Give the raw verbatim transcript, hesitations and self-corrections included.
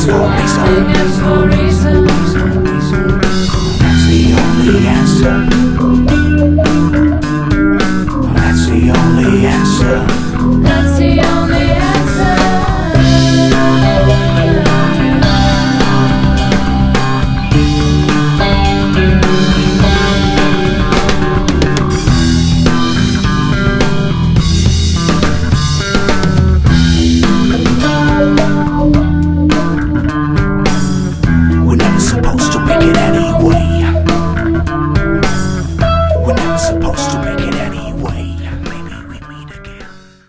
for a reason. That's for a reason. That's the only answer. That's the only answer. That's the only answer. We're never supposed to make it anyway. We're never supposed to make it